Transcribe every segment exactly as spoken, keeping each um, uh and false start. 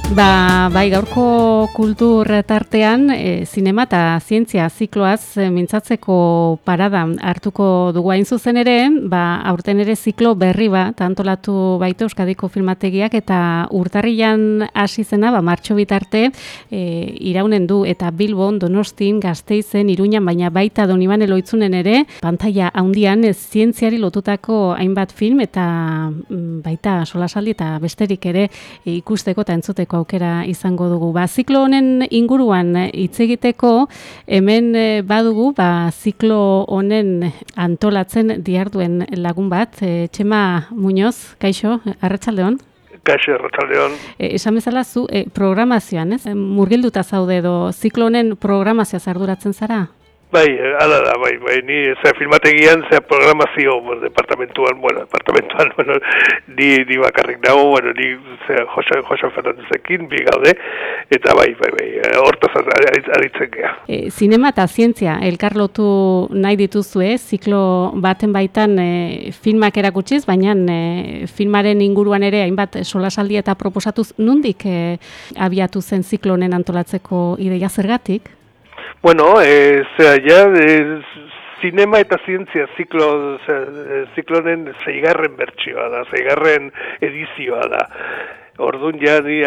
Ba, bai, gaurko kultur tartean e, zinema eta zientzia zikloaz e, mintzatzeko parada hartuko dugu hain zuzen ere, ba, aurten ere ziklo berri bat antolatu baitu Euskadiko Filmategiak eta urtarrilan hasi zena, ba, martxo bitarte e, iraunen du eta Bilbon, Donostin, Gasteizen, Iruñan, baina baita Donibane Loitzunen ere, pantaila handian ez zientziari lotutako hainbat film eta m, baita solasaldi eta besterik ere e, ikusteko eta entzuteko aukera izango dugu. Ba, ziklo honen inguruan hitz egiteko hemen badugu, ba, ziklo honen antolatzen diharduen lagun bat, e, Txema Muñoz, kaixo, arratsaldeon. Kaixo, arratsaldeon. E, esan bezala zu e, programazioan, ez? Murgilduta zaude edo ziklo honen programazioaz arduratzen zara? Bai, ala da, bai, bai, ni ze filmategian, ze programazio bueno, departamentuan, bueno, departamentuan, bueno, ni, ni bakarrik dago, bueno, ni ze Jose, Jose Fernandezekin, bi gaude, eta bai, bai, bai, hortaz aritzen gea. E, zinema eta zientzia, elkarlotu nahi dituzue, ziklo baten baitan e, filmak erakutsiz, baina e, filmaren inguruan ere hainbat solasaldi eta proposatuz, nondik e, abiatu zen ziklo honen antolatzeko ideia zergatik? Bueno, eh, zera, ja, eh, zinema eta zientzia ziklo, ziklonen zeigarren bertsioa da, zeigarren edizioa da. Orduan ja, ni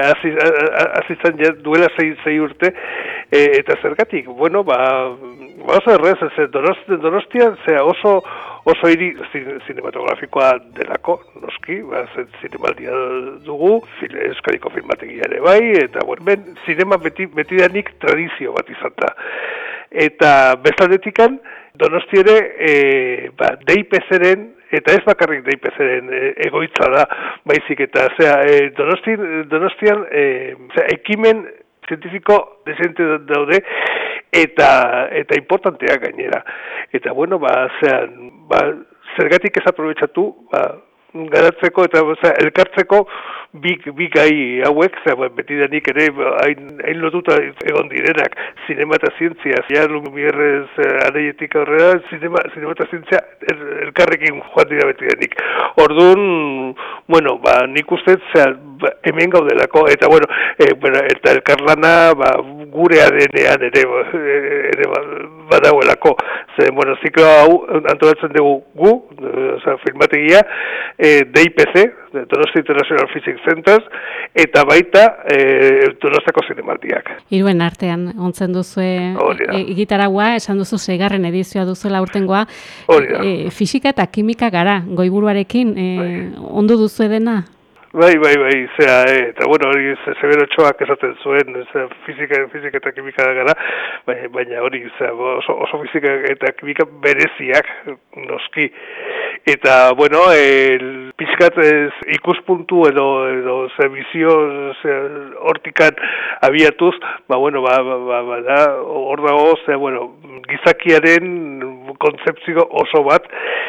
azizan ja duela zei, zei urte, e, eta zergatik, bueno, ba, oso errez, ez, donostia, donostia zera, oso, oso hiri zinematografikoa delako, noski, ba, zinemaldia dugu, Euskadiko Filmategia ere bai, eta, bueno, ben, zinema beti, betidanik tradizio bat izan da. Eta bestaldetik-an, Donosti ere, e, ba, D I P C-ren, eta ez bakarrik D I P C-ren e, egoitza da, baizik, eta, zera, e, Donostian, Donostian e, zera, ekimen zientifiko desente daude, eta eta importantea gainera. Eta, bueno, ba, zera, ba, zergatik ez aprobetxatu, ba, garatzeko eta oza, elkartzeko bi, bi gai hauek, zera, betidanik ere hain, hain lotuta egon direnak, zinema eta zientzia, ja, Lumierrez aneietik aurrera, zinema, zinema eta zientzia el, elkarrekin joan dira betidanik. Orduan, bueno, ba, nik uste, zera, ba, hemen gaudelako, eta, bueno, e, bueno eta elkarlana, ba, gure adenean ere, ere badauelako. Zer, bueno, ziklo hau antolatzen dugu gu, oza, filmategia, e, D I P C, Donostia International Physics Centers, eta baita e, Donostiako zinemaldiak. Hiruen artean, ontzen duzue e, gitaragua, esan duzu seigarren edizioa duzuela aurtengoa, e, fisika eta kimika gara, goiburuarekin, e, ondo duzu edena? Bai, bai, bai, zera, e, eta bueno, hori Severo Ochoak esaten zuen, zera, fizika, fizika eta kimika gara, baina, baina hori, zera, oso, oso fizika eta kimika bereziak, noski. Eta, bueno, el pizkat ez ikuspuntu edo, edo ze bizio hortikan abiatuz, ba, bueno, ba, ba, ba, ba da, hor dago, ze, bueno, gizakiaren kontzeptzio oso bat,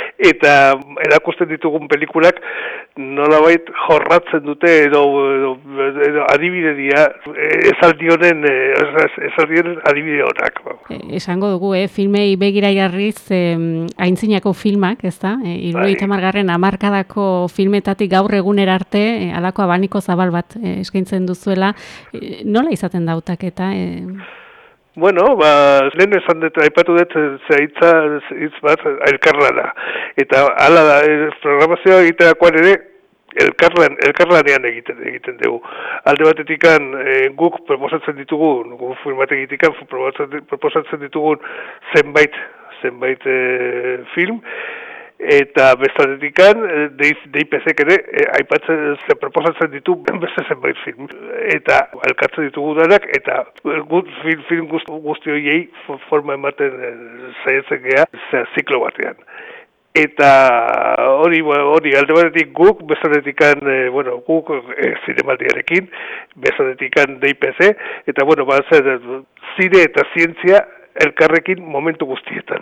eta erakusten ditugun pelikulak nolabait jorratzen dute edo, edo, edo adibide dira, esaldionen, esaldionen adibide honak. E, esango dugu, eh, filmei begira jarriz eh, aintzinako filmak, ez da? E, Hirurogeita hamargarren hamarkadako filmetatik gaur egunera arte, e, halako abaniko zabal bat e, eskaintzen duzuela, e, nola izaten da hautaketa? E... Bueno, ba, lehen esan dut, aipatu dut, zehitza, hitz bat, elkarlana. Eta hala da, programazioa egiterakoan ere, elkarlan, elkarlanean egiten egiten dugu. Alde batetikan e, guk proposatzen ditugu, guk filmategitikan proposatzen ditugun zenbait, zenbait e, film, eta bestaletikan D I P C-ek ere e, aipatzen ze proposatzen ditu beste zenbait film. Eta elkartzen ditugu danak, eta gut film, film guzti, guzti horiei forma ematen e, zaiatzen geha, ziklo batean. Eta hori, hori alde batetik guk, bezaletikan, e, bueno, guk e, zinemaldiarekin, bezaletikan D I P C, eta, bueno, ba, zine eta zientzia elkarrekin momentu guztietan.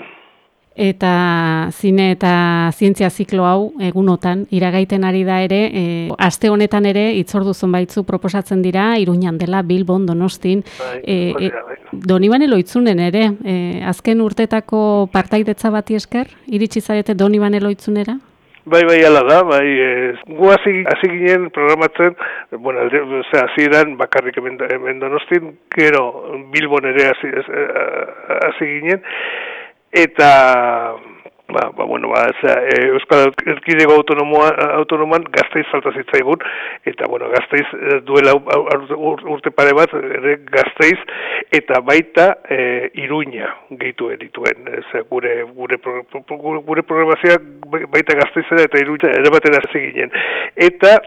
Eta zine eta zientzia ziklo hau egunotan iragaiten ari da ere, e, aste honetan ere hitzordu zonbaitzu proposatzen dira, Iruñan dela, Bilbon, Donostin, e, e, Donibane Loitzunen ere, e, azken urtetako partaidetza bati esker, iritsi zarete Donibane Loitzunera? Bai, bai, ala da, bai, e, gu hasi, hasi ginen programatzen, bueno, alde, ose, hasi eran bakarrik hemen, hemen Donostin, gero Bilbon ere hasi, hasi ginen, eta, ba, ba bueno, ba, eza, e, Euskal Erkidego autonomoa, autonoman Gasteiz falta zitzaigun, eta, bueno, Gasteiz duela ur, urte pare bat, ere Gasteiz, eta baita e, Iruña gehitu erituen, eza, gure, gure, gure, gure programazioa baita Gasteizera eta Iruña ere batera hasi ginen. Eta,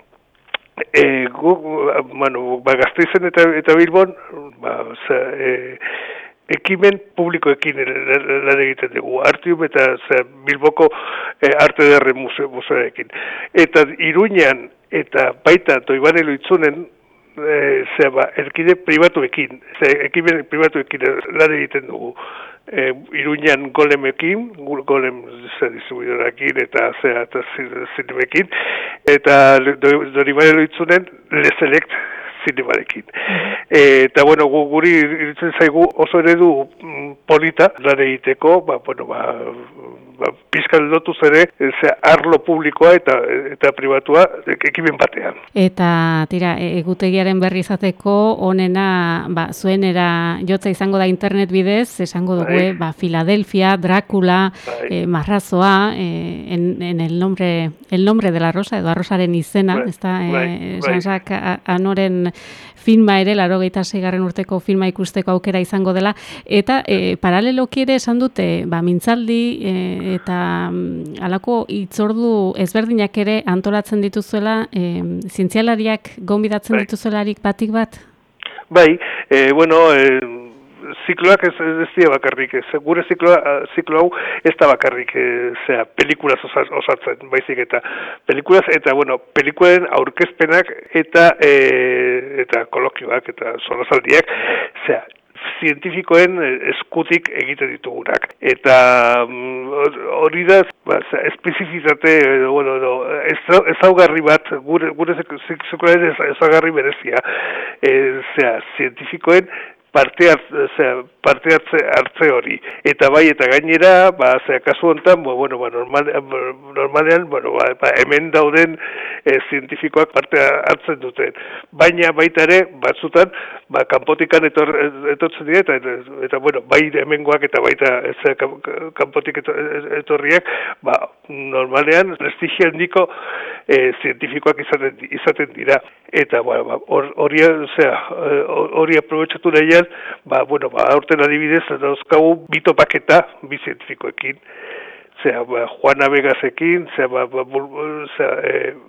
E, gu, bueno, ba, Gasteizen eta, eta Bilbon, ba, oza, e, ekimen publikoekin lan egiten dugu, Artium eta oza, Bilboko e, Arte Ederre museoekin. Eta Iruñan eta baita Toibane Loitzunen, e, zera, ba, erkide pribatuekin, zera, ekimen pribatuekin lan egiten dugu. E, Iruñan golemekin, golem distribuidorakin eta zera eta zinemekin, eta Doribane Loitzunen Leselect zinemarekin. E, eta, bueno, gu, guri iritzen zaigu oso eredu polita lan egiteko, ba, bueno, ba, ba, pizkal lotuz ere, zera, arlo publikoa eta eta pribatua ekimen batean. Eta, tira, egutegiaren berri izateko onena, ba, zuenera jotza izango da internet bidez, esango dugu, bai. Ba, Filadelfia, Drácula, bai. eh, Marrazoa, eh, en, en el nombre, el nombre de la rosa, edo arrosaren izena, bai. Ezta, eh, Jean-Jacques Anoren filma ere, laurogeita seigarren urteko filma ikusteko aukera izango dela, eta e, paraleloki ere esan dute, ba, mintzaldi e, eta mm, alako hitzordu ezberdinak ere antolatzen dituzuela, e, zientzialariak gonbidatzen bai. Dituzularik batik bat? Bai, e, bueno, e, zikloak ez, ez dira bakarrik, ez, gure zikloa, ziklo hau ez da bakarrik, e, zera, pelikulaz osatzen, baizik eta pelikulaz, eta, bueno, pelikulen aurkezpenak eta e, eta kolokioak eta solazaldiak, zera, zientifikoen eskutik egiten ditugunak. Eta hori da, ba, espezifitate, bueno, no, ezaugarri bat, gure, gure zikloaren ezaugarri berezia, e, zera, zientifikoen parte hartze, parte hartze, hartze hori. Eta bai, eta gainera, ba, zera, kasu honetan, ba, bueno, ba, normal, normalean, bueno, ba, ba, hemen dauden e, zientifikoak parte hartzen duten. Baina baita ere, batzutan, ba, kanpotikan etor, etortzen dira, eta, eta, eta, bueno, bai hemengoak eta baita ez, kanpotik etorriak, ba, normalean, prestigio handiko e, zientifikoak izaten, izaten dira. Eta, ba, hori, hori aprobetxatu nahian, ba, bueno, ba, aurten adibidez, dauzkagu bi topaketa, bi zientifikoekin, zera, ba, Juana Vegasekin, zera, ba, ba, zera,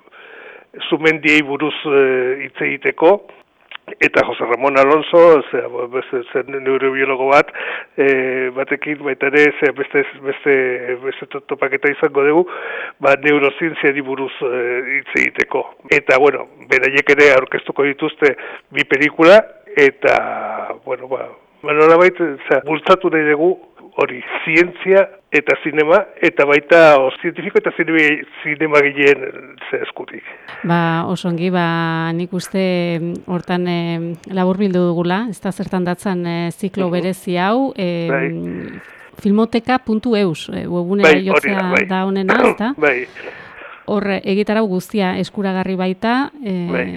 e, Zumendiei buruz hitz e, egiteko, eta Jose Ramon Alonso, zera, ba, beste, zen neurobiologo bat, e, batekin, baita ere, zera, beste, beste, beste topaketa izango dugu, ba, neurozientziari buruz hitz e, egiteko. Eta, bueno, beraiek ere aurkeztuko dituzte bi pelikula, eta, bueno, ba, nola baita, bultzatu nahi dugu hori, zientzia eta zinema, eta baita o, zientifiko eta zinema gileen eskutik. Ba, osongi, ba, nik uste hortan e, laburbildu dugula, ez da zertan datzan e, ziklo berezi hau, e, bai. filmoteka puntu eus, e, webunera bai, jotzea bai. Da honena, ez da? Bai. Hor, egitarau guztia eskuragarri baita, e, bai.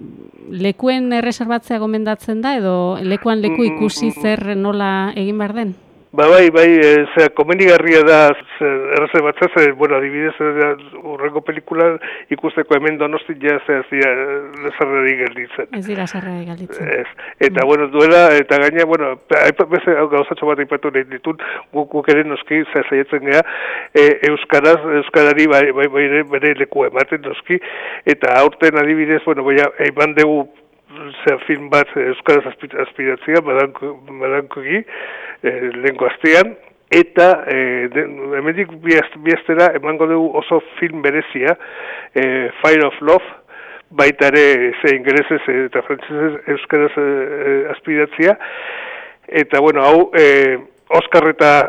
Lekuen erreserbatzea gomendatzen da, edo lekuan leku ikusi zer nola egin behar den? Ba, bai, bai, e, zera, komenigarria da erreserbatzea, zer, bueno, adibidez, urrengo pelikulan ikusteko hemen Donostin ja, zera, zera, sarreri gelditzen. Ez dira sarreri gelditzen. Ez. Eta, mm. bueno, duela, eta gaina, bueno, beste gauzatxo bat aipatu nahi ditut, guk, guk ere noski, zera, zaietzen geha, e, Euskaraz, Euskarari, bai, bai, bai, bere leku ematen noski, eta aurten adibidez, bueno, bai, eman dugu, zer film bat Euskaraz aspiratzea, badankogi, e, lehenko astean, eta e, hemendik bihaztera emango dugu oso film berezia, e, Fire of Love, baita ere ze ingelesez eta frantzesez Euskaraz e, aspiratzea, eta bueno, hau, e, Oskar eta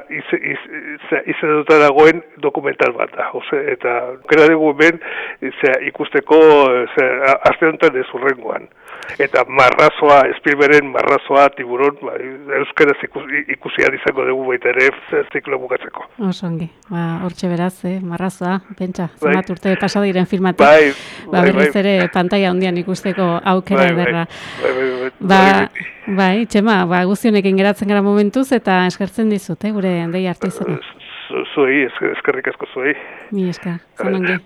izaduta dagoen dokumental bat da. Ose, eta kera dugu hemen ikusteko aste honetan ez urrengoan. eta marrazoa, Spielbergen marrazoa, tiburon, ba, euskaraz ikusi, ikusi izango dugu baita ere ziklo bukatzeko. Osongi, ba, hortxe beraz, eh, marrazoa, pentsa, Bai. zenbat urte pasa diren filmatik, Bai, ba, bai, berriz bai. ere pantalla handian ikusteko aukera Bai, bai, ederra. bai, bai, bai, Ba, bai, bai, Txema, ba, guztionekin geratzen gara momentuz, eta eskertzen dizut, eh, gure dei arte izena. Zu- Zuei, eskerrik asko zuei. Mi esker, zan ongi.